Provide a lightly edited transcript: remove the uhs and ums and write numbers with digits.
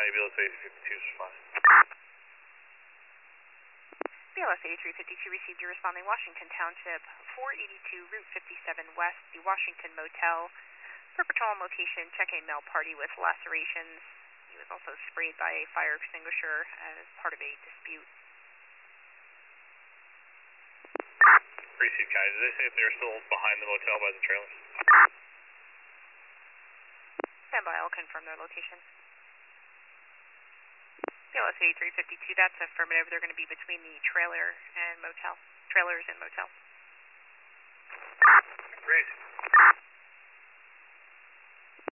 BLS 8352 is fine. BLS 8352 received your responding Washington Township, 482 Route 57 West, the Washington Motel. For patrol on location, check-in male party with lacerations. He was also sprayed by a fire extinguisher as part of a dispute. Received, guys. Did they say if they were still behind the motel by the trailers? Stand by, I'll confirm their location. BLS 8352, that's affirmative. They're going to be between the trailer and motel. Trailers and motel. Great.